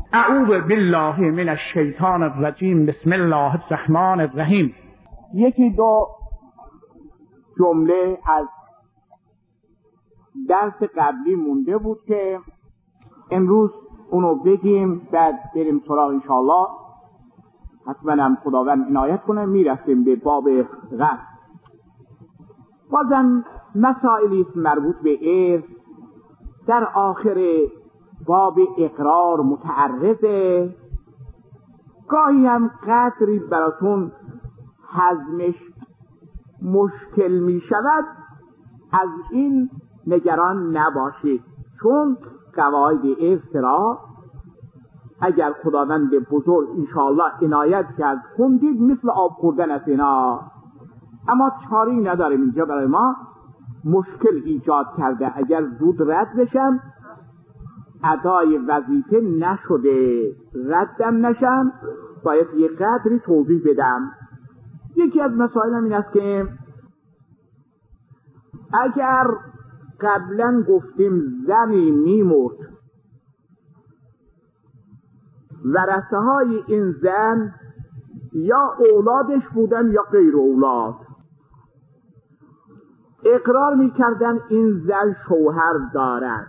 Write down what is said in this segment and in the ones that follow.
اعوذ بالله من الشیطان الرجیم. بسم الله الرحمن الرحیم. یکی دو جمله از درس قبلی مونده بود که امروز اونو بگیم، بعد بریم سراغ انشاءالله. حتما هم خداوند عنایت کنه میرسیم به باب غسل. بازم مسائلی مربوط به ارث در آخر باب اقرار متعرضه. گاهی هم قدری براتون هضمش مشکل می شود، از این نگران نباشید، چون قواعد ارث را اگر خداوند بزرگ انشاءالله عنایت کرد خوندید مثل آب خوردن از اینا. اما چاری نداریم، اینجا برای ما مشکل ایجاد کرده. اگر زود رد بشم ادای وظیفه نشده، ردم نشم، باید یه قدری توضیح بدم. یکی از مسائلم این است که اگر قبلا گفتیم زنی میمرد، ورثه های این زن یا اولادش بودن یا غیر اولاد، اقرار میکردن این زن شوهر دارد،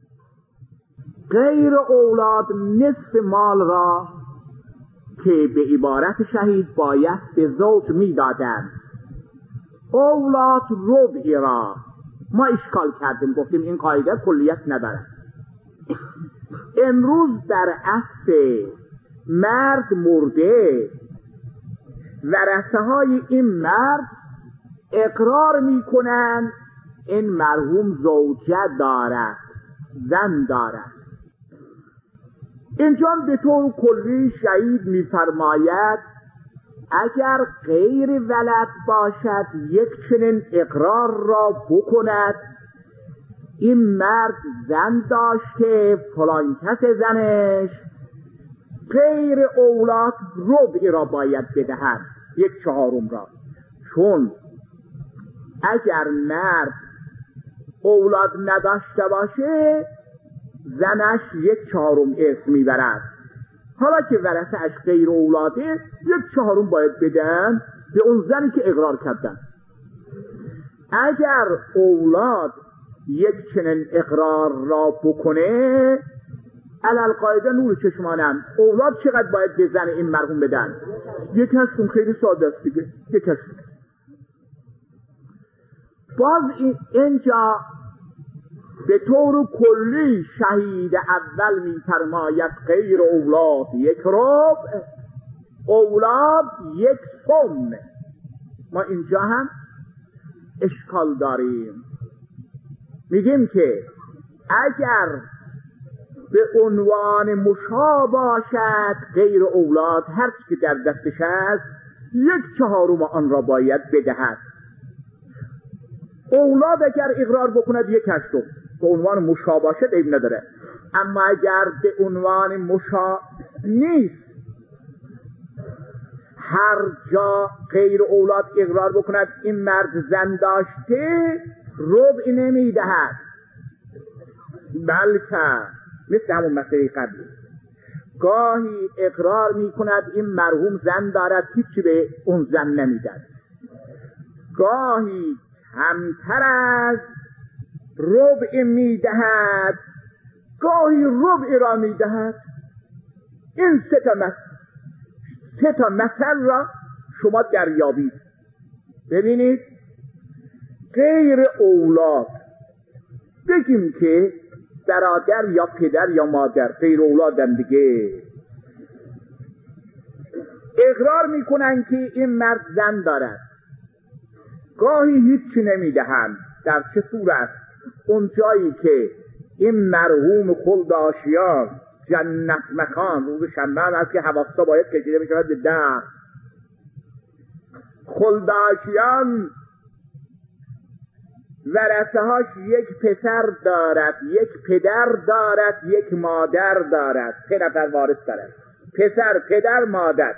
غیر اولاد نصف مال را که به عبارت شهید باید به زوج میدادند، اولاد ربعی را ما اشکال کردیم، گفتیم این قاعده کلیت ندارد. امروز در اصل مرد مرده، ورثه های این مرد اقرار میکنن این مرحوم زوجه دارد، زن دارد. اینجا به طور کلی شهید میفرماید اگر غیر ولد باشد یک چنین اقرار را بکند این مرد زن داشته، فلان کس زنش، غیر اولاد ربعی را باید بدهد، یک چهارم را. چون اگر مرد اولاد نداشته باشه زنش یک چهارم ارث میبرد. حالا که ورثه اش غیر اولاده یک چهارم باید بدن به اون زنی که اقرار کردن. اگر اولاد یک چنین اقرار را بکنه، علل قاعده نور چشمانم، اولاد چقدر باید به زن این مرحوم بدن؟ یک هستون، خیلی ساده است دیگه، یک هستون. باز اینجا به طور کلی شهید اول میفرماید غیر اولاد یک ربع، اولاد یک سم. ما اینجا هم اشکال داریم، میگیم که اگر به عنوان مشا باشد غیر اولاد هر چی که در دستش است یک چهارم آن را باید بدهد. اولاد اگر اقرار بکند یک هشتم، به عنوان مشا باشد عیب نداره. اما اگر به عنوان مشا نیست، هر جا غیر اولاد اقرار بکند این مرد زن داشته، ربع نمیدهد، بلکه مثل همون مسئله قبلی گاهی اقرار میکند این مرحوم زن دارد، هیچی به اون زن نمیدهد، گاهی کمتر از ربع میدهد، گاهی ربع را میدهد. این سه تا مثل را شما دریابید. ببینید غیر اولاد بگیم که برادر یا پدر یا مادر، غیر اولادن دیگه، اقرار میکنن که این مرد زن دارد، گاهی هیچی نمیدهند. در چه صورت؟ اون جایی که این مرحوم خلداشیان جنت مکان روز شنبه هم هست که حواستا باید کشیده بشود به ده، خلداشیان ورثه هاش یک پسر دارد، یک پدر دارد، یک مادر دارد، 3 نفر وارث دارد، پسر، پدر، مادر.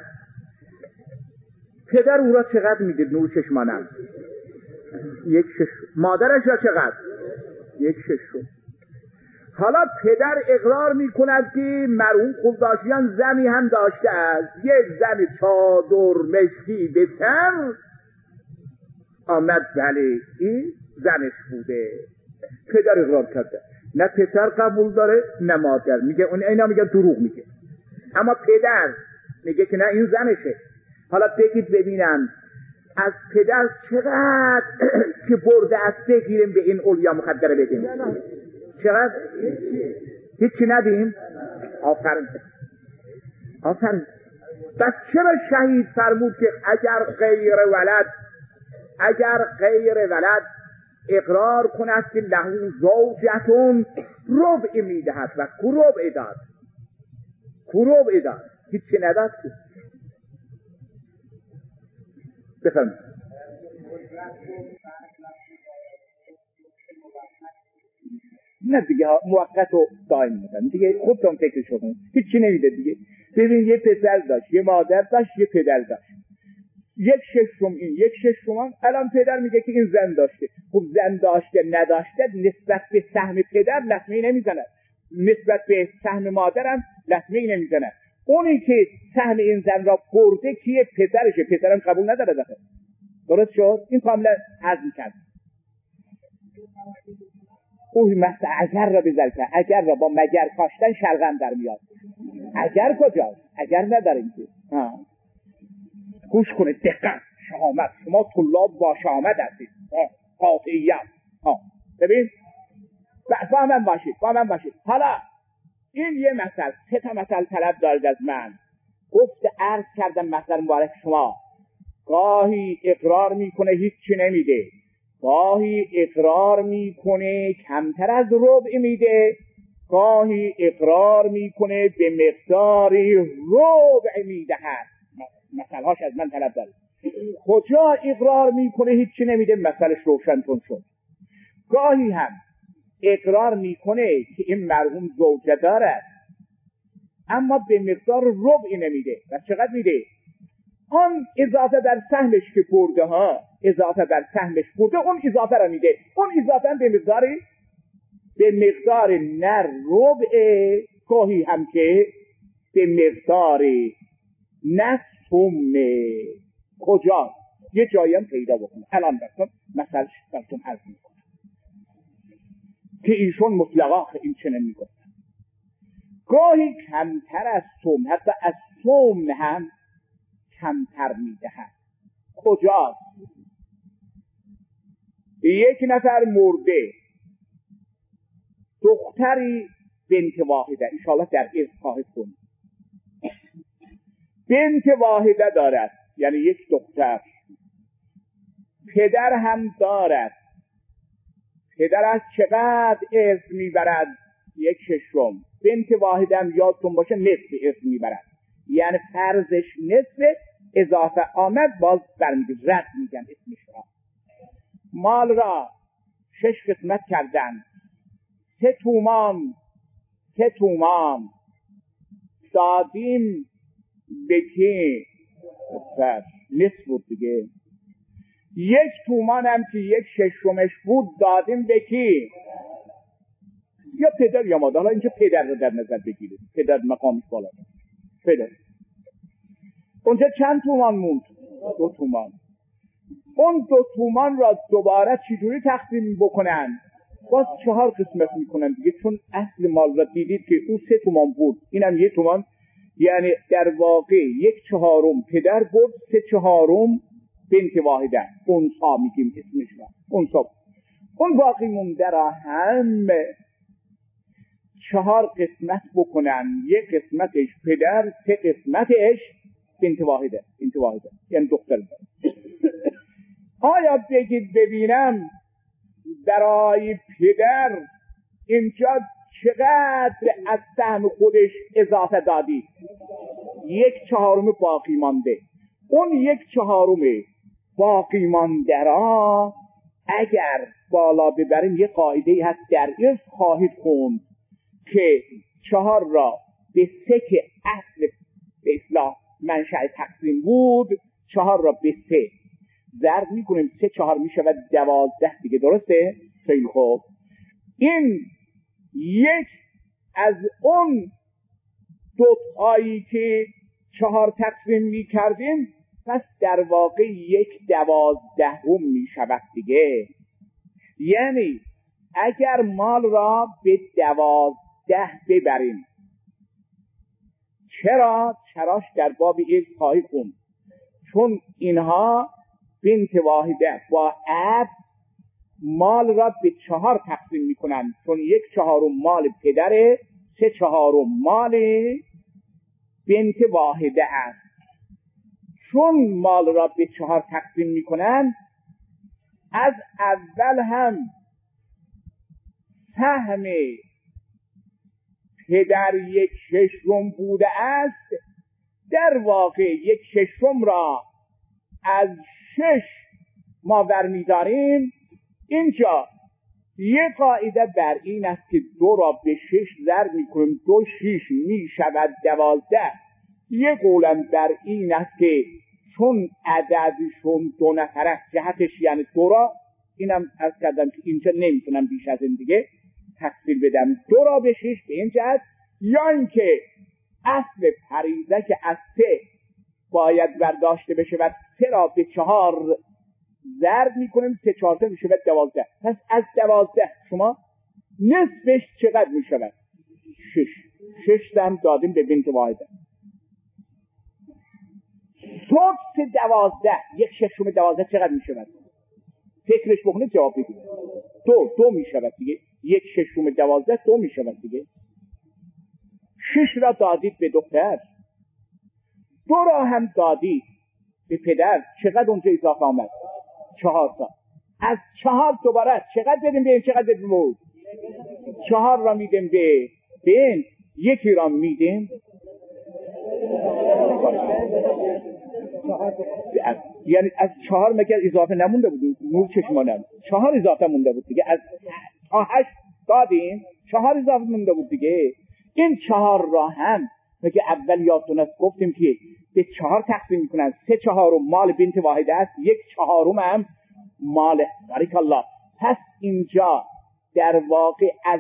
پدر او را چقدر میدید؟ نور چشمانم 1/6. مادرش را چقدر؟ 1/6. حالا پدر اقرار میکند که مرحوم خورداشیان زنی هم داشته است، یک زن چادر مشکی به سر آمد، بله این زنش بوده. پدر اقرار کرده، نه پسر قبول داره نه مادر، میگه اون اینا میگه دروغ میگه، اما پدر میگه که نه این زنشه. حالا بگید ببینم از پدر چقدر که برده است بگیریم به این اولیا مخدره بدیم؟ چقدر؟ هیچی ندیم؟ آفرین آفرین. بس چرا شهید فرمود که اگر غیر ولد اقرار کند که له زوجتون ربع میدهد و ربع داد هیچی نداد. بفرمایید. نه دیگه موقت و دائم میدن دیگه، خودتون فکرشو کنید، هیچی نمیده دیگه. ببین یه پسر داشت، یه مادر داشت، یه پدر داشت، یک ششم این یک ششم هم. الان پدر میگه که این زن داشته. خب زن داشته نداشته نسبت به سهم پدر لطمه‌ای نمیزند، نسبت به سهم مادر هم لطمه‌ای نمیزند. اونی که سهم این زن را برده کیه؟ پدرشه. پدرم قبول نداره داخل. درست شد؟ این کاملا هضم کرد. اوه مثلا اگر را بذارید، اگر را با مگر کاشتن شلغم در میاد. اگر کجاست؟ اگر نداریم که گوش کنید، دقت، شهامت. شما طلاب با شهامت هستید، قاطعیت. ببین با من باشید. حالا این یه مثل، 3 تا مثل طلب دارید از من. گفت عرض کردم مثل مبارک شما گاهی اقرار میکنه هیچی نمیده، گاهی اقرار میکنه کمتر از ربع میده، گاهی اقرار میکنه به مقداری ربع میدهد. مثلهاش از من طلب دارید. کجا اقرار میکنه هیچی نمیده؟ مثلش روشنتون شد. گاهی هم اقرار میکنه که این مرحوم زوجه دارد اما به مقدار ربع نمیده. و چقدر میده؟ آن اضافه در سهمش که برده اون اضافه را میده. اون اضافه هم به مقدار نه ربع، گاهی هم که به مقدار نه سمنه. کجا؟ یه جایی هم پیدا بکنه. الان مثلا براتون عرض میکنم که ایشون مطلقا این چنین میگه. گاهی کمتر از سمن، حتی از سمن هم کمتر میدهد. کجا؟ یک نفر مرده، دختری بنت واحده، انشاءالله در ارث خواهد کنید، بنت واحده دارد، یعنی یک دختر. پدر هم دارد. پدر از چقدر ارث میبرد؟ 1/6. بنت واحده هم یادتون باشه نصف ارث میبرد، یعنی فرضش نصف، اضافه آمد باز برمیگه، رد میگن اسمش را. مال را 6 قسمت کردن، 3 تومان دادیم به کی؟ نصف بود دیگه. 1 تومان هم که 1/6 بود دادیم به کی؟ یا پدر یا مادر. اینجا پدر رو در نظر بگیرید، پدر مقامش بالا. پدر اونجا چند تومان موند؟ 2 تومان. اون 2 تومان را دوباره چجوری تقسیم بکنن؟ باز 4 قسمت میکنن دیگه، چون اصل مال را دیدید که اون 3 تومان بود، اینم 1 تومان، یعنی در واقع 1/4 پدر برد، 3/4 بنت واحده، اونسا میگیم اسمش را، اونسا. اون باقی مونده را هم 4 قسمت بکنن، 1 قسمتش پدر، 3 قسمتش بنت واحده، یعنی دختر. آیا بگید ببینم برای پدر اینجا چقدر از سهم خودش اضافه دادی؟ 1/4 باقی مانده. اون 1/4 باقی مانده را اگر بالا ببریم، یه قاعده هست در ارث خواهید خوند که 4 را به 3 که اصل به اصلاح منشأ تقسیم بود، 4 را به 3 ضرب میکنیم، 3 4 میشه و 12 دیگه. درسته؟ خیلی خوب. این یک از اون دوتایی که 4 تقسیم می کردیم، پس در واقع 1/12 می شود دیگه. یعنی اگر مال را به 12 ببریم، چراش در باب این خواهی خوند، چون اینها بنت واحده با اب مال را به 4 تقسیم میکنن، چون 1/4 مال پدره، 3/4 مال بنت واحده است. چون مال را به 4 تقسیم میکنن، از اول هم سهم پدر 1/6 بوده است، در واقع 1/6 را از 6 ما برمی‌داریم. اینجا یک قاعده بر این است که 2 را به 6 ضرب می‌کنیم، 2 6 می‌شود 12. یک قولم بر این است که چون عددشون 2 نفر است، جهتش یعنی 2 را، اینم عرض کردم که اینجا نمیتونم بیش از این دیگه تفصیل بدم، 2 را به 6 به این جهت، یا اینکه اصل پریزه که از 3 باید برداشته بشه و 3 را به 4 ضرب میکنیم، 3 4 میشه 12. پس از 12 شما نصفش چقدر میشه؟ 6 هم دادیم به بنت واحده. سدس 12 1/6 12 چقدر میشه؟ فکرش بکنه جواب بدید. 2 میشه دیگه. 1/6 12 2 میشه دیگه. 6 را دادید به دختر، 2 را هم دادید به پدر، چقدر اونجا اضافه آمد؟ 4 تا. از 4 دوباره چقدر بدیم به این، چقدر بدیم به اون؟ 4 را میدیم به این، 1 را میدیم یعنی از 4 مگر اضافه نمونده بود؟ نور چشمانم 4 اضافه مونده بود دیگه. از تا 8 دادیم، 4 اضافه مونده بود دیگه. این 4 را هم مگه اول یادتون است گفتیم که به 4 تقسیم میکنن، 3/4 مال بنت واحده است، 1/4 هم مال بارک الله. پس اینجا در واقع از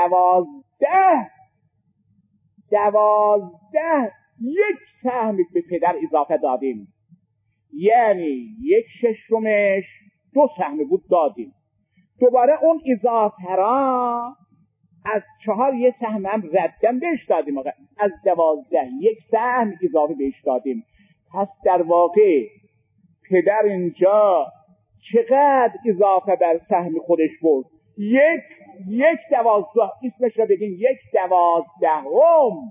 12 یک سهم به پدر اضافه دادیم، یعنی 1/6 2 سهم بود دادیم. دوباره اون اضافه را از 4 1 سهم هم ردم بهش دادیم، از 12 1 سهم اضافه بهش دادیم. پس در واقع پدر اینجا چقدر اضافه بر سهم خودش برد؟ 1/12. اسمش را بگین 1/12.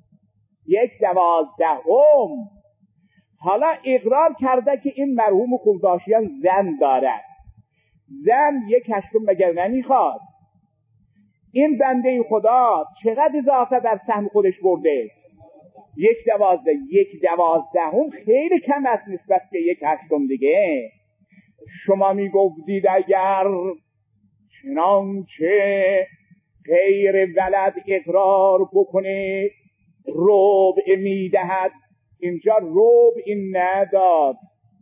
1/12. حالا اقرار کرده که این مرحوم خولداشیان زن دارد، زن 1/8 مگر نمیخواد؟ این بنده خدا چقدر اضافه بر سهم خودش برده؟ 1/12. 1/12 خیلی کم است نسبت به 1/8 دیگه. شما میگفتید اگر چنانچه غیر ولد اقرار بکنه ربع میدهد، اینجا ربع نداد،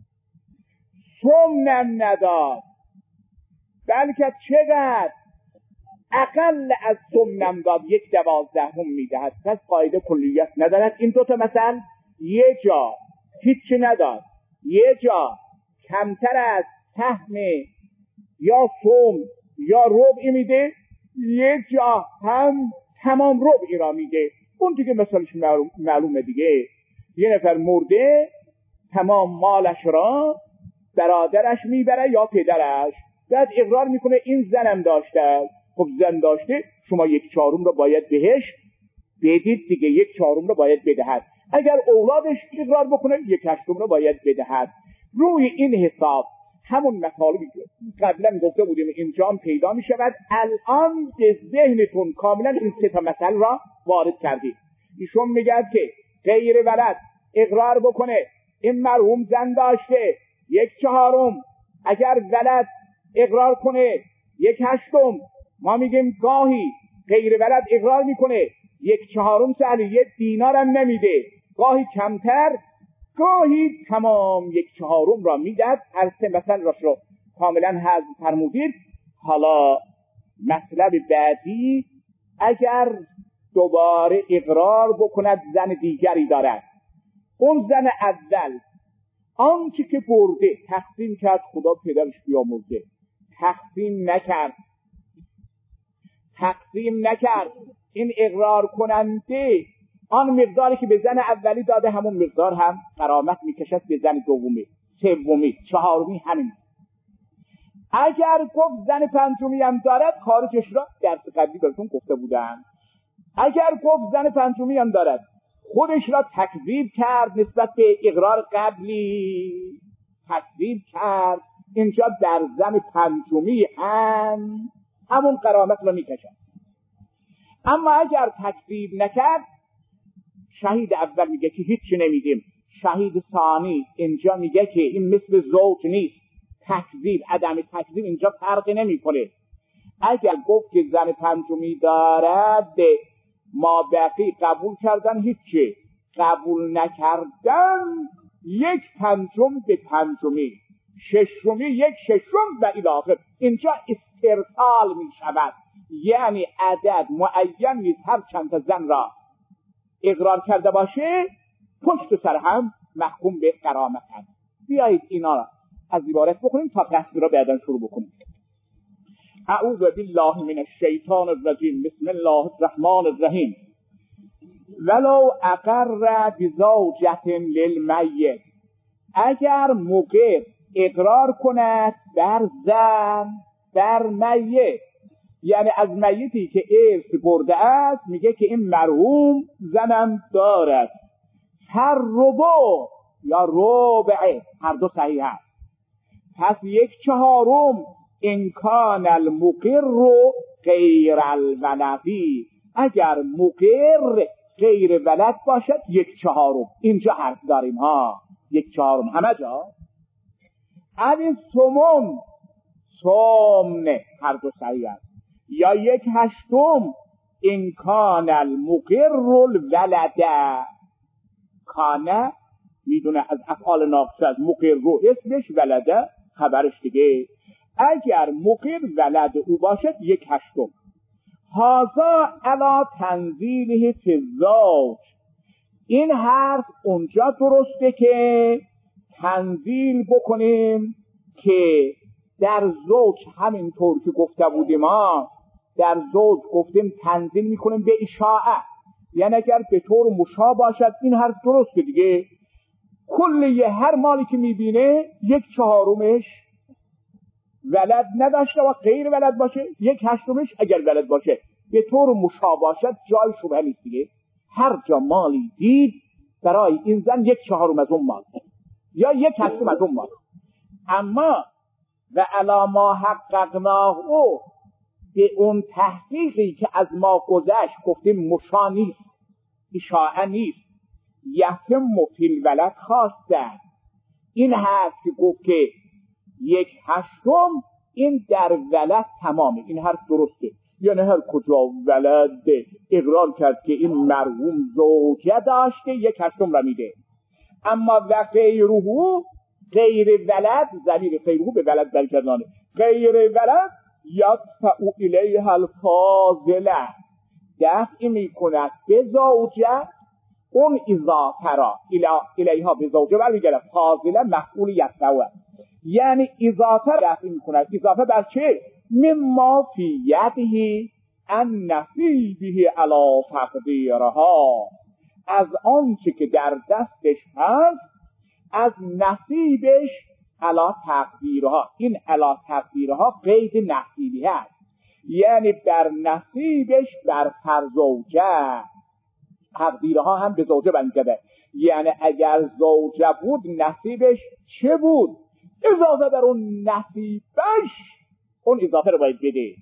ثمنم نداد، بلکه چقدر اقل از ثمنم داد، 1/12 میدهد. پس قاعده کلیت ندارد. این 2 تا مثلا یه جا هیچی نداد، یه جا کمتر از سهم یا ثمن یا ربع میده، یه جا هم تمام ربعی را میده. اون دیگه مثالش معلومه دیگه. یه نفر مرده، تمام مالش را برادرش میبره یا پدرش، بعد اقرار میکنه این زنم داشته. خب زن داشته، شما 1/4 را باید بهش بدید دیگه، 1/4 را باید بدهد. اگر اولادش اقرار بکنه 1/8 را باید بدهد. روی این حساب همون مطالبی که قبلا گفته بودیم اینجا هم پیدا می شود. الان به ذهنتون کاملا این 3 تا مثل را وارد کردید. ایشون میگه که غیر ولد اقرار بکنه این مرحوم زن داشته 1/4، اگر ولد اقرار کنه 1/8. ما میگیم گاهی غیر ولد اقرار میکنه 1/4 سهل 1 دینار هم نمیده، گاهی کمتر، گاهی تمام 1/4 را میدهد. هر 3 مثل را شو کاملا حذف فرمودید. حالا مطلب بعدی اگر دوباره اقرار بکند زن دیگری دارد، اون زن اول آنچه که برده تقسیم کرد، خدا پدرش بیامرزه، تقسیم نکرد. این اقرار کننده آن مقداری که به زن اولی داده همون مقدار هم غرامت میکشد به زن دومی، سومی، چهارمی، همین. اگر گفت زن پنجمی هم دارد، خارجش را درس قبلی براتون گفته بودم، اگر گفت زن پنجمی هم دارد، خودش را تکذیب کرد نسبت به اقرار قبلی، تکذیب کرد، اینجا در زن پنجمی هم همون غرامت را میکشد. اما اگر تکذیب نکرد، شهید اول میگه که هیچی نمیدیم، شهید ثانی اینجا میگه که این مثل زوج نیست، تکذیب، عدم تکذیب اینجا فرقی نمیکنه. اگر گفت که زن پنجمی دارد، ما بقی قبول کردن، هیچی قبول نکردن، یک پنجم به پنجمی، ششمی یک ششم و الی آخر. اینجا استرسال می شود، یعنی عدد معین نیست، هر چند تا زن را اقرار کرده باشه پشت سر هم محکوم به غرامت هست. بیایید اینا را از عبارت بکنیم تا قصد را بعداً شروع بکنیم. اعوذ بالله من الشیطان الرجیم. بسم الله الرحمن الرحیم. ولو اقر بزوجة للمیت، اگر مقر اقرار کند بر زن، بر میت، یعنی از میتی که ارث برده است میگه که این مرحوم زنم دارد، هر ربع یا ربع، هر دو صحیح است، پس یک چهارم امکان المقر غیر الولدی، اگر مقر غیر ولد باشد یک چهارم. اینجا حرف داریم ها، یک چهارم همه جا. این سمن هر دو صحیح است، یا یک هشتم امکان المقر الولده. کانه میدونه از افعال ناقصه، از مقر رو اسمش، ولده خبرش دیگه. اگر مقر ولد او باشد یک هشتم. هذا علی تنزیله فی الزوج، این حرف اونجا درسته که تنزیل بکنیم که در زوج، همینطور که گفته بودیم ما در زوج گفتیم تنزیل میکنیم به اشاعه، یعنی اگر به طور مشابه باشد این حرف درسته دیگه. کلیه هر مالی که میبینه یک چهارمش ولد نداشته و غیر ولد باشه، یک هشتمش اگر ولد باشه، به طور مشابه باشد جای شبهه نیست دیگه. هر جا مالی دید برای این زن یک چهارم از اون مال یا یک هشتم از اون مال. اما و علی ما حققناه، به اون تحقیقی که از ما گذشت گفتیم مشا نیست، اشاعه نیست، یتم فی الولد خواستن. این هست که گفت که یک هشتم این در ولد تمامه، این حرف درسته، یعنی هر کجا ولد اقرار کرد که این مرحوم زوجه داشته یک هشتم را میده. اما و غیره، غیر ولد، ضمیر غیره به ولد برگردانه، غیر ولد یدفع الیها الفاضله، دفع میکند به زوجه اون اضافه را، الیها به زوجه برمیگرد، فاضله مفعول یدفع، یعنی اضافه دفع میکند. اضافه بر چه؟ مما فی یده ان نصیبه علی تقدیرها، از آنچه که در دستش هست از نصیبش علی تقدیرها. این علی تقدیرها قید نصیبی هست، یعنی بر نصیبش بر زوجه. تقدیرها هم به زوجه برمیگرده، یعنی اگر زوجه بود نصیبش چه بود؟ اضافه بر اون نصیبش اون اضافه رو باید بده.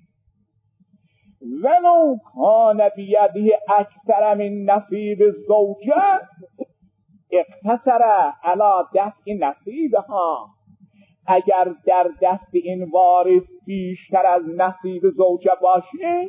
ولو کان بیده اکثر من نصیب زوجه اقتصر علی دفع نصیبها، اگر در دست این وارث بیشتر از نصیب زوجه باشه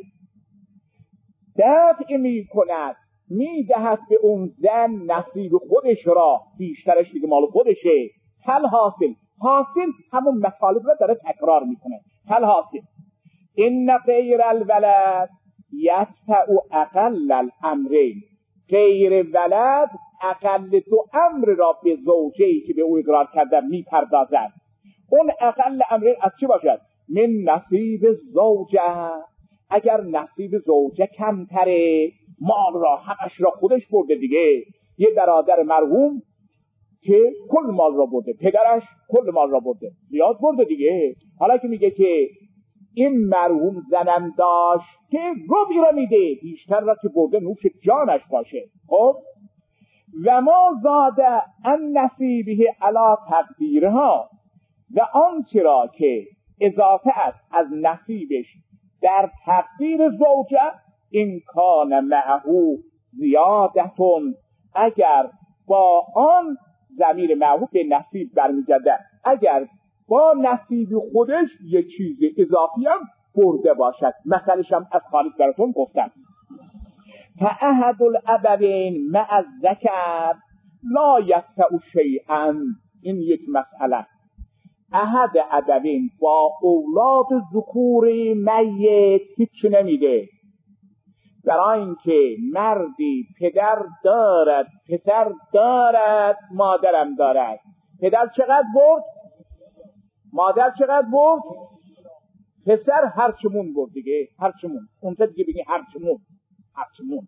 دفع می کند، می دهد به اون زن نصیب خودش را، بیشترش دیگه مال خودشه. هل حاصل همون مطالب را داره تکرار میکنه. هل حاصل ان غیر الولد یدفع اقل الامرین، غیر ولد اقل دو امر را به زوجه‌ای که به او اقرار کردن میپردازد. اون اقل امرین از چی باشد؟ من نصیب زوجه، اگر نصیب زوجه کمتره، مال را همش را خودش برده دیگه. یه برادر مرحوم که کل مال را برده، پدرش کل مال را برده، زیاد برده دیگه. حالا که میگه که این مرحوم زنم داشت که ربعی را میده، بیشتر را که برده نوش جانش باشه. خب و ما زاده ان نصیبه علی تقدیرها، و آنچه را که اضافه است از نصیبش در تقدیر زوجه، این کان معهو زیادتون، اگر با آن ضمیر معهو به نصیب برمیگرده، اگر با نصیب خودش یه چیز اضافی هم برده باشد. مثلش هم از خالد براتون گفتم. فاحد الابوین مع الذکر لا یدفع شیئا، این یک مسئله. احد ابوین با اولاد ذکور میت هیچ نمیده، برای اینکه مردی پدر دارد، پسر دارد، مادرم دارد. پدر چقدر برد؟ مادر چقدر برد؟ پسر هرچمون برد دیگه، هرچمون. اونجا دیگه بگی هرچمون، هرچمون.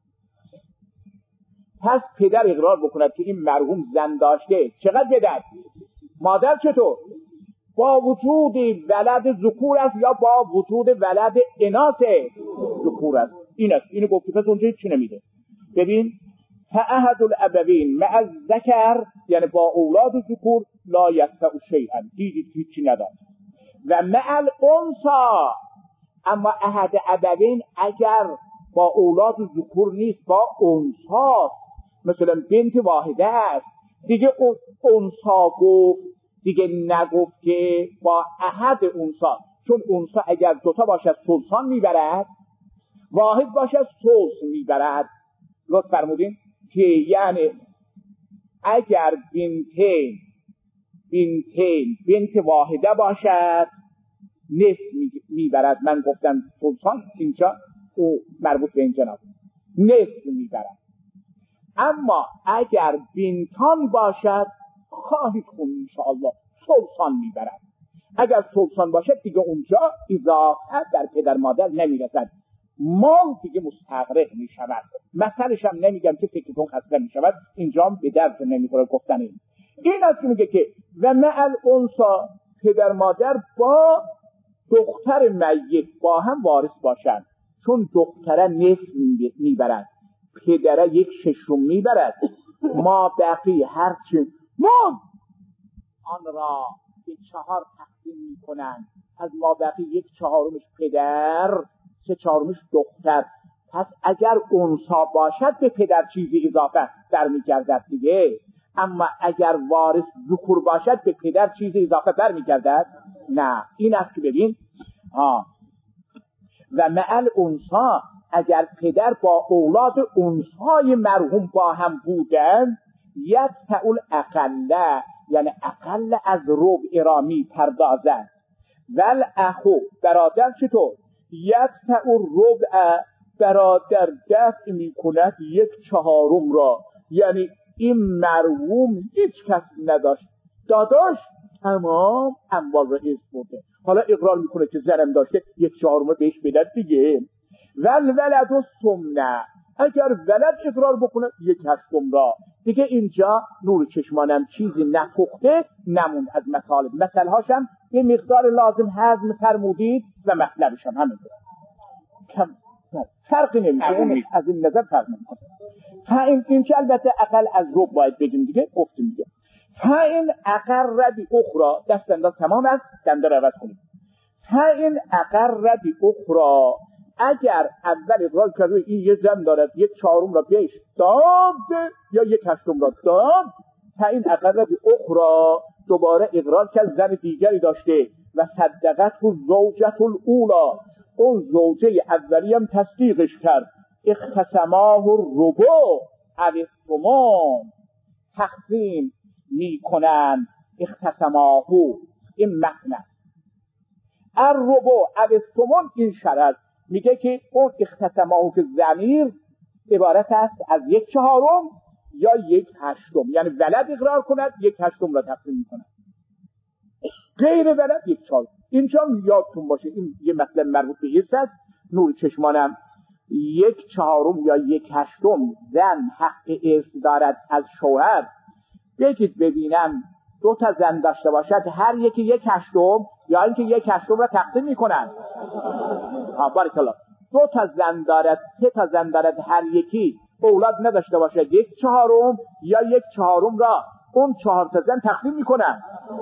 پس پدر اقرار بکند که این مرحوم زن داشته، چقدر بدهد؟ مادر چطور؟ با وجود ولد ذکور است یا با وجود ولد اناث ذکور است. این است، اینو گفتی. پس اونجا چی نمیده. ببین فاحد الابوین مع الذکر، یعنی با اولاد ذکور، لا یدفع شیئا، دیدید هیچی نداد. و مع الانثی، اما احد ابوین اگر با اولاد ذکور نیست، با انثی، مثلا بنت واحده است دیگه، انثی گفت دیگه، نگفت که با احد انثی، چون انثی اگر دوتا باشد ثلثان میبرد، واحد باشد ثلث میبرد. لطف فرمودین که یعنی اگر بنت واحده باشد نصف میبرد. من گفتم ثلثان، اینجا او مربوط به این جناب نصف میبرد. اما اگر بنتان باشد خواهید خون انشاءالله ثلثان میبرد. اگر ثلثان باشد دیگه اونجا اضافه در پدر مادر نمیرسد، مال دیگه مستغرق میشود. مثلش هم نمیگم که فکرتون خسته میشود، اینجا هم به درد نمیخوره گفتن. این است که میگه که و مع الانثی، پدر مادر با دختر میت با هم وارث باشند، چون دختره نصف میبرد، پدره یک ششم میبرد. ما بقی هرچی مال آن را به 4 تقسیم میکنند، از ما بقی 1/4 پدر، 3/4 دختر. پس اگر انثی باشد به پدر چیزی اضافه برمیگردد دیگه، اما اگر وارث ذکور باشد به پدر چیزی اضافه برمیگردد نه. این است که ببین و مع الانثی، اگر پدر با اولاد انثی مرحوم با هم بودند، یدفع الاقل، یعنی اقل از ربع را میپردازد. والاخو، برادر چطور؟ یدفع الربع، برادر دفع میکند 1/4 را. یعنی این مرحوم هیچ کس نداشت، داداش تمام اموال را حفظ برده، حالا اقرار میکنه که زنم داشته 1/4 بهش بدد دیگه. والولد الثمن، اگر ولد اقرار بکنه 1/8 را دیگه. اینجا نور چشمانم چیزی نپخته نموند از مطالب. مثلهاشم یه مقدار لازم هضم فرمودید و مطلبش هم همینطور فرقی نمیشه، از این نظر فرق نمیکنه. این که البته اقل از ربع باید بگیم دیگه، گفتیم دیگه. فاین اقر باخرى، دست انداز تمام است، دنده رو عوض کنیم. فاین اقر باخرى، اگر اول اقرار کرده این یه زن دارد 1/4 را بهش داد یا 1/8 را داد، فاین اقر باخرى، دوباره اقرار کرد زن دیگری داشته و صدقت زوجة الاولی، اون زوجه اولی هم تصدیقش کرد، اختصماه الربع او الثمن، تقسیم میکنن اختصماهو، این متن است. الربع او الثمن، این شرط میگه که اون اختصماه که ضمیر عبارت است از 1/4 یا 1/8، یعنی ولد اقرار کند 1/8 را تقسیم میکند، غیر ولد 1/4. اینجا یادتون باشه این یه مطلب مربوط به ارث است. نور چشمانم 1/4 یا 1/8 زن حق ارث دارد از شوهر. بگید ببینم 2 زن داشته باشد هر یکی 1/8 یا اینکه 1/8 را تقسیم میکنند. بارک الله. 2 زن دارد 3 زن دارد هر یکی اولاد نداشته باشد 1/4 یا 1/4 را اون 4 زن تقسیم میکنند.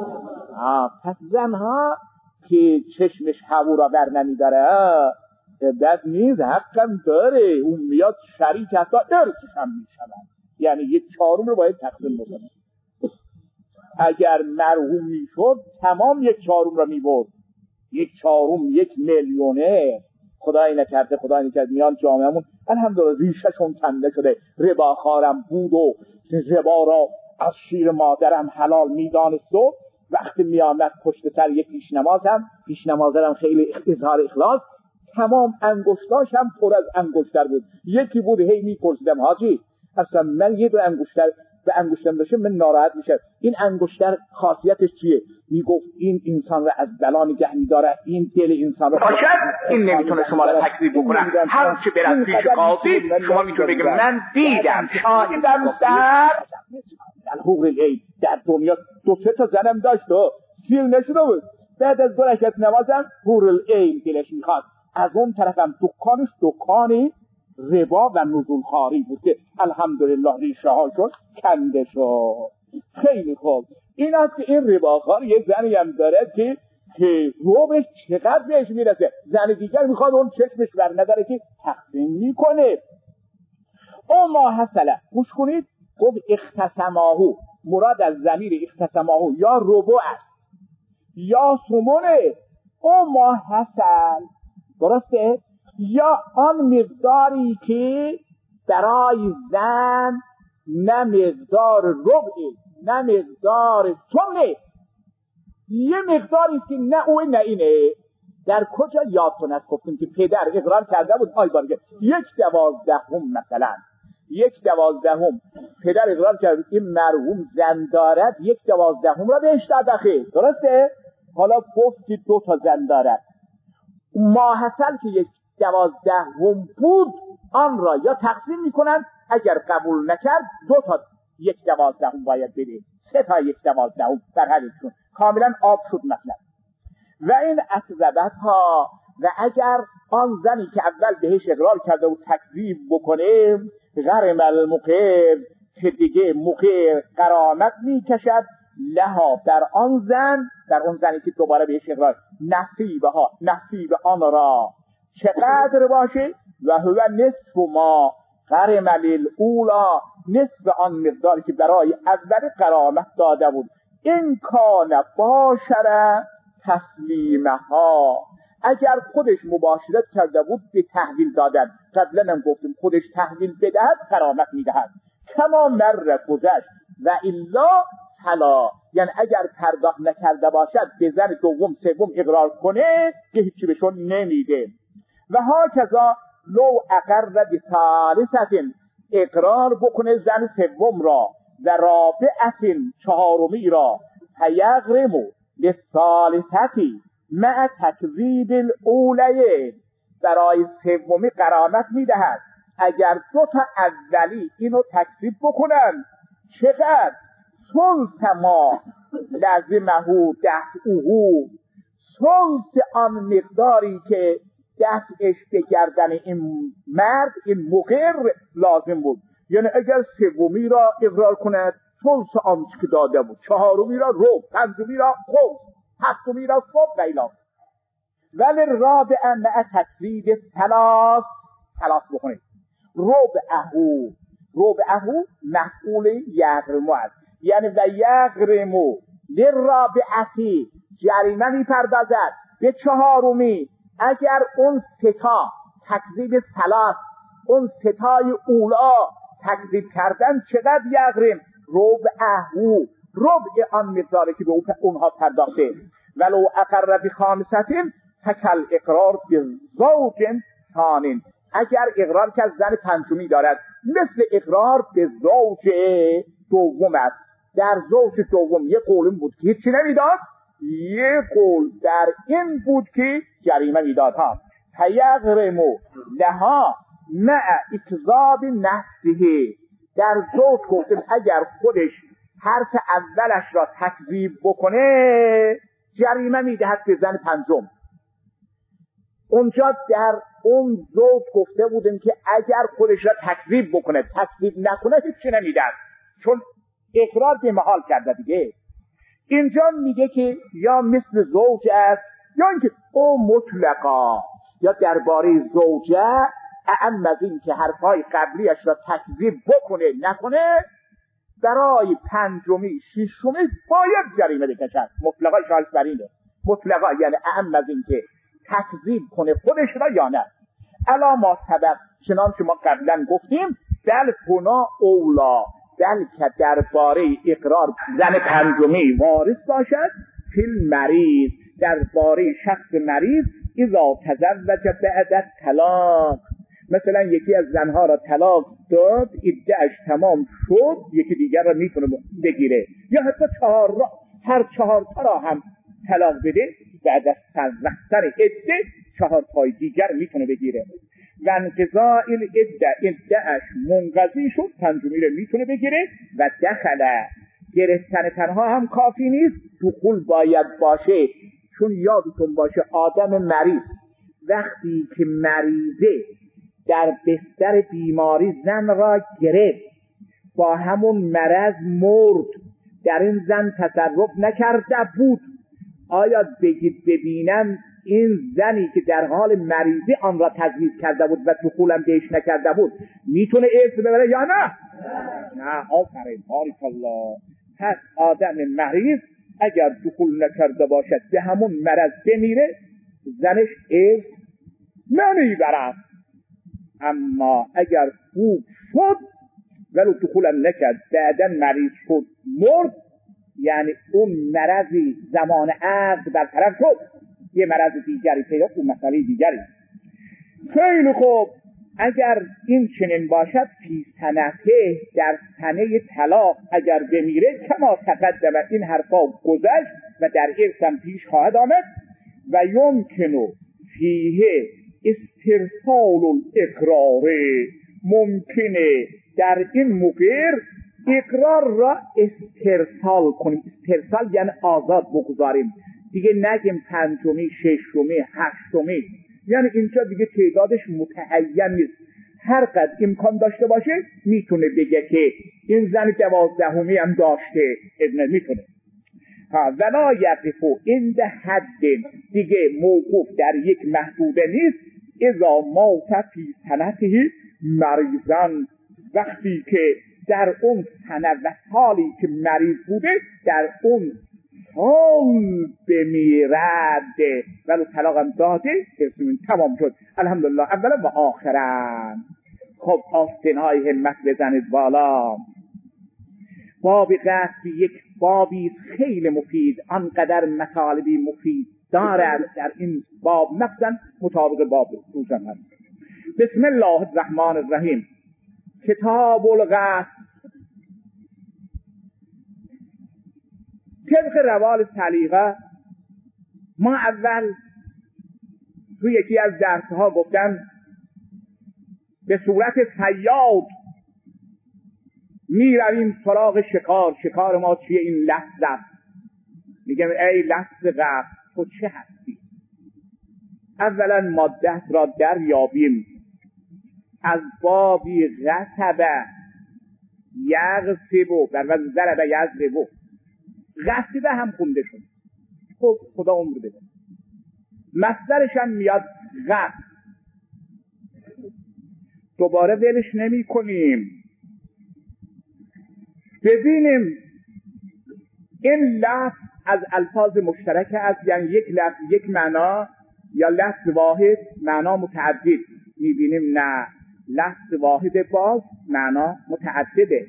پس زنها که چشمش هوا را بر نمیداره بد نیست، حقم داره، اون میاد شریک حتی ارثش هم میشود، یعنی 1/4 رو باید تقسیم بکنه. اگر مرحوم میشد تمام 1/4 را میبرد. 1/4 1,000,000 خدای نکرده میان جامعهمون الحمدلله ریششون کنده شده. رباخوارم بود و ربا را از شیر مادرم حلال میدانست و وقتی میامد پشت سر یک پیشنمازم خیلی اظهار اخلاص، تمام انگشتاش هم پر از انگشتر بود. یکی بود هی میپرسیدم حاجی اصلا من یه دو انگشتر به انگشتم داشته من ناراحت میشم، این انگشتر خاصیتش چیه؟ میگفت این انسان را از بلا نگه میداره، این دل انسان را باشد این نمیتونه شما را تکذیب بکنه. هر چه برد پیش قاضی شما میتونه بگه من دیدم شاهدم در حقوق العین در دنیا 2-3 زنم داشت و سیر نشده بود. بعد از 2 رکعت نمازم حقوق العین دلش میخواد. از اون طرفم دکانش دکانی ربا و نزول خاری بود که الحمدلله ریشه هاشون کنده شد. خیلی خوب. این است که این رباخوار یه زنی هم داره که روبش چقدر بهش میرسه، زن دیگر میخواد اون چشمش بر نداره که تقسیم میکنه. او ما حسله گوش کنید، گفت اختصماهو، مراد از ضمیر اختصماهو یا ربع است یا ثمنه. او ما حسل درسته، یا آن مقداری که برای زن نه مقدار ربعی نه مقدار ثمنه، یه مقداری که نه اوه نه اینه. در کجا یادتون است گفتیم که پدر اقرار کرده بود 1/12 مثلا 1/12 پدر اقرار کرده این مرحوم زن دارد 1/12 را بهش داده خیر، درسته؟ حالا گفت که 2 زن دارد، ماحصل که 1/12 بود آن را یا تقسیم میکنن، اگر قبول نکرد 2 1/12 باید بده، 3 1/12 در هر یکشون کاملا آب شد مطلب. و این اکذبت ها، و اگر آن زنی که اول بهش اقرار کرده و تکذیب بکنه غرم المقر که دیگه مقر غرامت میکشد لها در آن زنی که دوباره بهش اقرار نصیب آن را چقدر باشه و هو نصف ما غرم للأولا، نصف آن مقداری که برای اول غرامت داده بود. این کان باشره تسلیمها، اگر خودش مباشرت کرده بود به تحویل دادن، قبلا هم گفتیم خودش تحویل بدهد غرامت میدهد کما مر گذشت، و الا فلا، یعنی اگر پرداخت نکرده باشد به زن دوم سوم اقرار کنه که هیچی بهشون نمیده. و ها کذا لو اقر بثالثه، اقرار بکنه زن سوم را و رابعه چهارمی را، فیغرمو للثالثه مع تکذیب الاولیه، برای سومی غرامت میدهد اگر 2 اولی اینو تکذیب بکنن. چقدر؟ ثلث ما لازمه دفعه، ثلث آن مقداری که دفعش به گردن این مرد این مقر لازم بود. یعنی اگر سومی را اقرار کند ثلث آنچه که داده بود، چهارمی را ربع، پنجمی را خمس، هفتمی را سدس و الی. ولی رابعه مع تکذیب ثلاث بکنید. ربعه مفعول یغرمو است، یعنی و یغرمو للرابعه جریمه میپردازد به چهارمی اگر اون 3 تکذیب ثلاث، اون 3 اولا تکذیب کردن. چقدر یغرم؟ ربع آن مقداری که به اونها پرداخته. ولو اقر بخامسه فکل اقرار بزوج ثانین، اگر اقرار که از زن پنجمی دارد مثل اقرار به زوج دوم است. در زوج دوم یک قول این بود که هیچی نمیداد، یک قول در این بود که جریمه میداد ها. فیغرمو لها مع اکذاب نفسه، در زوج گفتیم اگر خودش حرف اولش را تکذیب بکنه جریمه میدهد به زن پنجم. اونجا در اون زوج گفته بودیم که اگر خودش را تکذیب بکنه، تکذیب نکنه هیچی نمیدهد، چون اقرار به محال کرده دیگه. اینجا میگه که یا مثل زوج است یا اینکه او مطلقا، یا درباره زوجه اعم از این که حرفای قبلیش را تکذیب بکنه نکنه، برای پنجمی ششمی باید جریمه بکشد. مطلقا شالش بر اینه، مطلقا یعنی اعم از این که تکذیب کنه خودش را یا نه. الا ما سبق، چنانچه ما قبلا گفتیم، بل هنا اولا، بلکه درباره اقرار زن پنجمی وارث باشد، فی مریض، درباره شخص مریض، اذا تزوج بعد طلاق، مثلا یکی از زنها را طلاق داد، عده‌اش تمام شد، یکی دیگر را میتونه بگیره، یا حتی هر 4 تا را هم طلاق بده، بعد از سرزختر عده 4 تای دیگر میتونه بگیره. و انقضاء عده‌اش منقضی شد، پنجمی رو میتونه بگیره. و دخله، گرفتن تنها هم کافی نیست، دخول باید باشه، چون یادتون باشه آدم مریض وقتی که مریضه در بستر بیماری زن را گرفت، با همون مرض مرد، در این زن تصرف نکرده بود، آیا بگید ببینم این زنی که در حال مریضی آن را تجویز کرده بود و دخولم بهش نکرده بود میتونه ارث ببره یا نه؟ نه. آفرین، بارک الله. پس آدم مریض اگر دخول نکرده باشد به همون مرض بمیره، زنش ارث نمیبرد. اما اگر خوب شد ولو دخولم نکرد، بعدن مریض شد مرد، یعنی اون مرضی زمان عقد برطرف شد، یه مرض دیگری پیدا شد، مسئله دیگری. خیلی خوب، اگر این چنین باشد، فی سنته، در سنه طلاق اگر بمیره، کما تقدم، این حرفا گذشت و در ارثم پیش خواهد آمد. و یمکنو فیه استرسال الاقرار، ممکنه در این موقع اقرار را استرسال کنیم. استرسال یعنی آزاد بگذاریم دیگه، نگیم پنجمی، ششمی، هشتمی، یعنی اینجا دیگه تعدادش متعین نیست، هر قد امکان داشته باشه میتونه بگه که این زن 12 هم داشته، ابن میتونه. ولا یقفو عند حد، دیگه موقوف در یک محدوده نیست. اذا مات فی سنته مریضان، وقتی که در اون سنه و سالی که مریض بوده در اون سال بمیرد ولو طلاقم داده، اسمین تمام شد. الحمدلله اولا و آخرا. خب آستین‌های همت بزنید بالا. باب قصد یک بابی خیلی مفید، آنقدر مطالبی مفید دارد در این باب، مثلا مطابق باب روزم هست. بسم الله الرحمن الرحیم. کتاب القصد. طبق روال سلیقه ما اول تو یکی از درسها گفتم به صورت صیاد می رویم سراغ شکار. شکار ما چیه؟ این لفظ است. میگم ای لفظ قصد تو چه هستی؟ اولا ماده را دریابیم از بابی غصبه یغصبو، بر وزن ضربه یضربو، غصبه هم خونده شد. خب خدا عمر بده. مصدرش هم میاد غصب. دوباره ولش نمی کنیم. ببینیم این لفظ از الفاظ مشترکه است، یعنی یک لفظ یک معنا، یا لفظ واحد معنا متعدد. میبینیم نه، لفظ واحد باز معنا متعدده.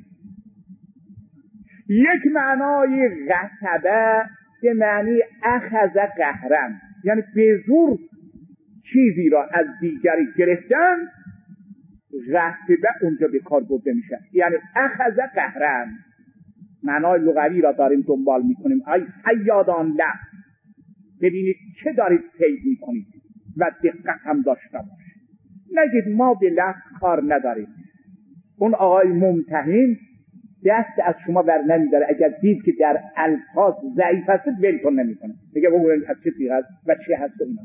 یک معنای غصبه به معنی اخذ قهرن، یعنی به زور چیزی را از دیگری گرفتن، غصبه اونجا به کار برده میشه. یعنی اخذ قهرن، معنای لغوی را داریم دنبال میکنیم. ای صیادان لفظ، ببینید چه دارید صید میکنید و دقت هم داشته باشید. نگید ما به لفظ کار نداریم. اون آقای ممتحن دست از شما بر نمیداره، اگر دید که در الفاظ ضعیف هست ولکن نمیکنه، میگه بگوین از چه صیغه است و چه هست و اینا.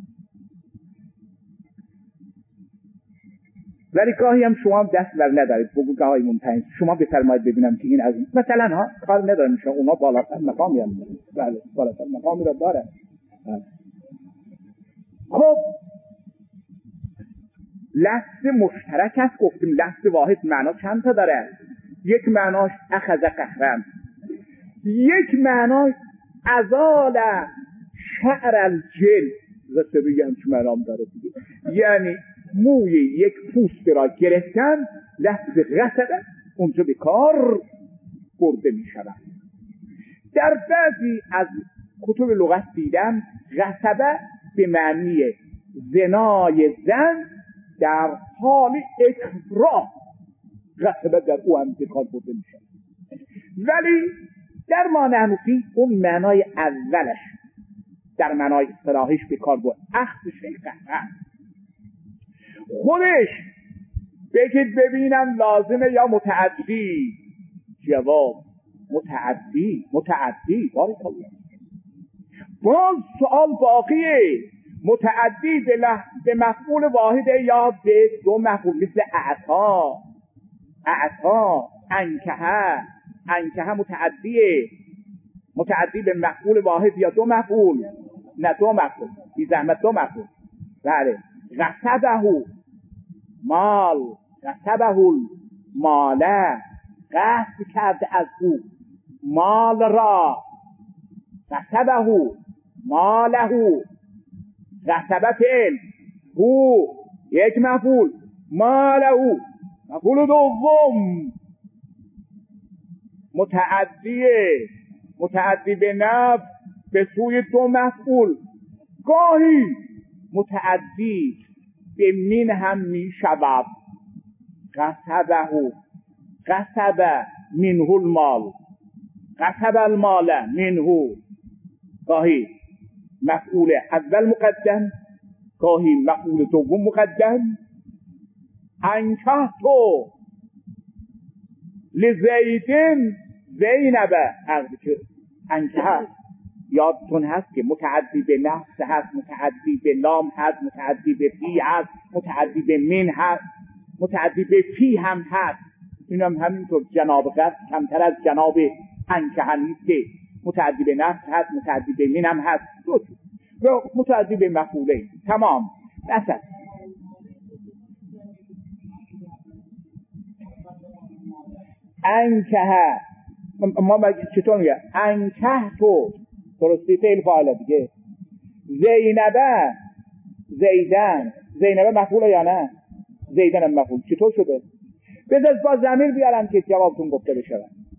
ولی گاهی هم شما هم دست بر ندارید، بگو که آقای ممتحن شما بفرمایید ببینم که این از این مثلا ها کار نداره میشه. اونا بالاتر مقامی هم داره. بله بالاتر مقامی را داره. خب لفظ مشترک است، گفتیم لفظ واحد معنا چند تا داره؟ یک معناش اخذ قهرن، یک معناش ازال شعر الجل، رسوی همچه معنام داره دیگه، یعنی موی یک پوست را گرفتن. لفظ غصبه اونجا به کار برده می شود. در بعضی از کتب لغت دیدم غصبه به معنی زنای زن در حال اکراه، غصبه در او هم به کار برده می شود. ولی در ما نحنفی اون معنای اولش در معنای اصطلاحیش به کار برده، اخذ شیء قهرن. خودش بگید ببینم لازمه یا متعدی؟ جواب متعدی. بارک الله. باز سوال باقیه، متعدی به مفعول واحده یا به دو مفعول؟ مثل اعطا انکه متعدی به مفعول واحد یا دو مفعول؟ نه دو مفعول، بی زحمت دو مفعول. بله. غصبه مال، غصبه ماله، غصب کرده از او مال را. غصبه ماله، غصبه فعل، هو یک مفعول، ماله مفعول دوم. متعدی به نفع به سوی دو مفعول. گاهی متعدی به من هم می شود. غصب منه المال، غصب المال منه. گاهی مفعول اول مقدم، گاهی مفعول دوم مقدم. انکحت لزیدن زینب، انکحت یادتون هست که متعدی به نفس هست، متعدی به لام هست، متعدی به فی هست، متعدی به من هست، متعدی به فی هم هست. این هم همینطور جناب غصب کمتر از جناب انکحت نیست که متعدی به نفس هست، متعدی به من هم هست، و متعدی به مفعوله. تمام. مثلا انکحت ما چطور میگه؟ انکحت تو درستی فعل فاعل دیگه. زینبه مفعول یا نه؟ زیدن هم مفعول. چطور شده؟ بذار با ضمیر بیارم که جوابتون گفته بشه.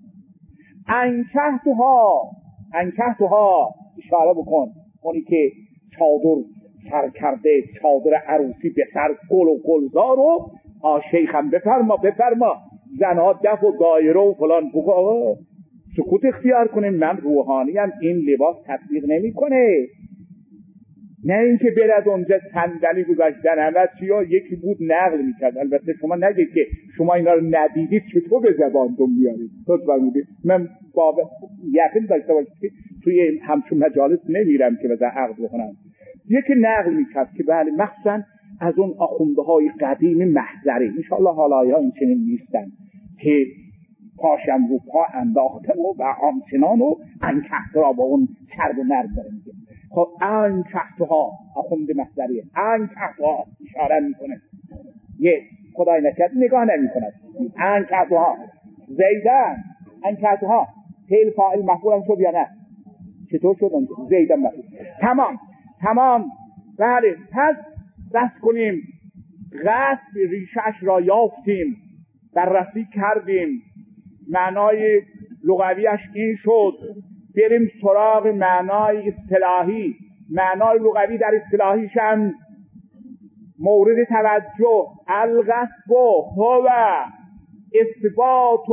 انکحتها اشاره بکن، اونی که چادر سر کرده، چادر عروسی به سر، گل و گلزار و شیخم بفرما زنها دف و دایره و فلان. بگو سکوت اختیار کنیم، من روحانیم، این لباس تطبیق نمی کنه. نه اینکه برد اونجا صندلی گذاشتن همه چی ها یکی بود نقل میکرد. البته شما نگید که شما اینا رو ندیدید چطور به زبانتون بیارید. من یقین داشته باشید که توی همچون مجالس نمیرم که بذار عقد بکنم. یکی نقل میکرد که بله مخصوصا از اون آخونده های قدیم محضری، انشاءالله حالایی ها این چنین نیستن که پاشم رو پا انداخته و همچنان و انکحت را با اون چرب و نرد داره میگه. خب انکحتها آخونده محضریه، انکحتها اشاره میکنه، یه خدای نکرد نگاه نمیکند. انکحتها زیدن، انکحتها فعل فاعل مفعول هم شد یا نه؟ چطور شد؟ زیدن مفعول. تمام. بله. پس بس کنیم، غصب ریشش را یافتیم، بررسی کردیم، معنای لغویش این شد. بریم سراغ معنای اصطلاحی. معنای لغوی در اصطلاحیش هم مورد توجه الغصب هو اثبات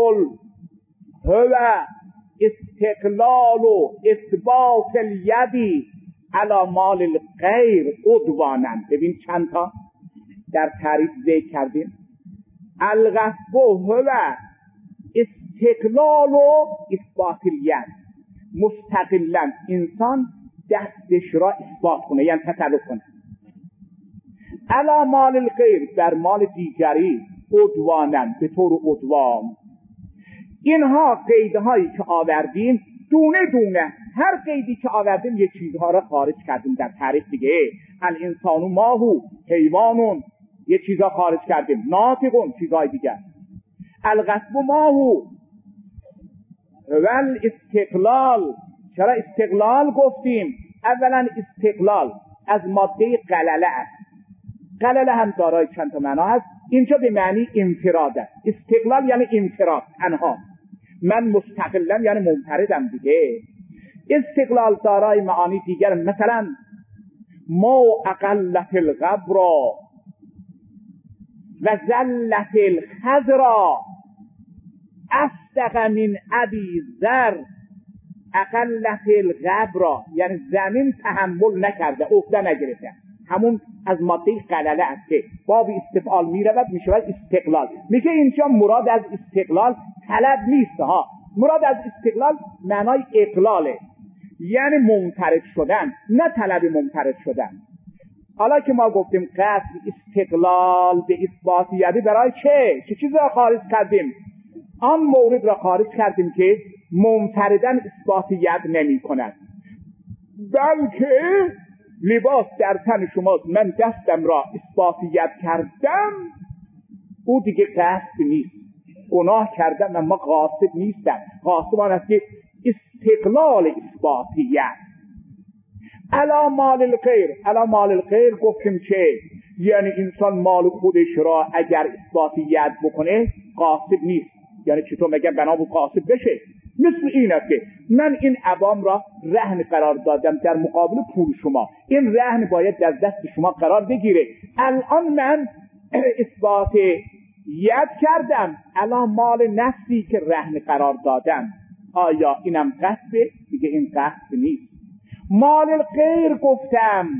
استقلال و اثبات الیدی علی مال الغیر عدوانا. ببین چند تا در تعریف ذکر کردیم. الغصب هو استقلال و اثبات الید، مستقلا انسان دستش را اثبات کنه، یعنی تصرف کنه. علی مال الغیر، در مال دیگری، عدوانا، به طور عدوان. اینها قیدهایی که آوردیم، دونه دونه هر قیدی که آوردیم یه چیزها را خارج کردیم در تعریف دیگه. الانسان ماهو، حیوانون، یه چیزها خارج کردیم، ناطقون، چیزهای دیگر. الغصب ماهو ول استقلال. چرا استقلال گفتیم؟ اولا استقلال از ماده قلله است. قلله هم دارای چند تا معنا هست. اینجا به معنی انفراد است. استقلال یعنی انفراد، تنها. من مستقلم یعنی منفردم دیگه. استقلال دارای معانی دیگر، مثلا ما اقلت الغبرا و زلت الخضرا اصدق من ابی ذر. اقلت الغبرا یعنی زمین تحمل نکرده، عهده نگرفته، همون از ماده قلله است که باب استفعال میرود میشود استقلال. میگه اینجا مراد از استقلال طلب نیست ها، مراد از استقلال معنای اقلاله، یعنی منفرد شدن، نه طلب منفرد شدن. حالا که ما گفتیم قصد استقلال به اثبات یدی برای چه چیزی را خارج کردیم؟ آن مورد را خارج کردیم که منفردن اثبات ید نمی کند، بلکه لباس در تن شماست، من دستم را اثبات ید کردم، او دیگه قصد نیست. گناه کردم اما قاصد نیستم. قاصد آن است که استقلال اثبات ید. علی مال الغیر. علی مال الغیر گفتیم چه؟ یعنی انسان مال خودش را اگر اثبات ید بکنه قاصد نیست. یعنی چطور مگه بنا بود قاصد بشه؟ مثل این است که من این عوام را رهن قرار دادم در مقابل پول شما، این رهن باید در دست شما قرار بگیره. الان من اثبات ید کردم علی مال نفسی که رهن قرار دادم، آیا اینم قصده؟ دیگه این قصد نیست. مال الغیر گفتم،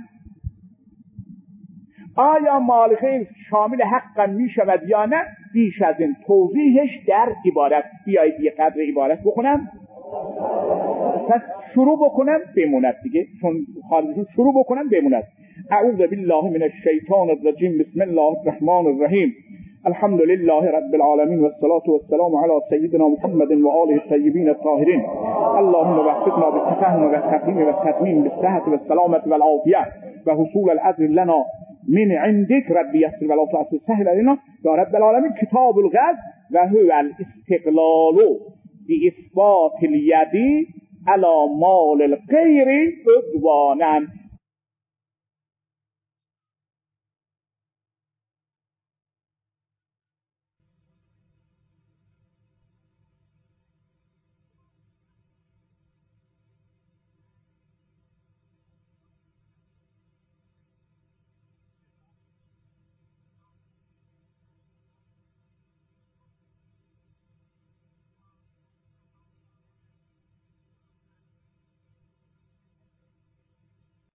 آیا مال غیر شامل حقا می شود یا نه؟ بیش از این توضیحش در عبارت. بیایید یه قدر عبارت بخونم، پس شروع بکنم بموند دیگه، چون خارجی شروع بکنم بموند. اعوذ بالله من الشیطان الرجیم، بسم الله الرحمن الرحیم، الحمد لله رب العالمین والصلاة والسلام علی سیدنا محمد و آله الطیبین الطاهرین. اللهم وفقنا بالتفهم والتفهیم والتتمیم بالصحة والسلامة والعافیة و حصول الاجر لنا من عندك رب یسر ولا تعسر سهل علينا یا رب العالمین. کتاب الغصب و هو الاستقلال باثبات الید علی مال الغیر عدوانا.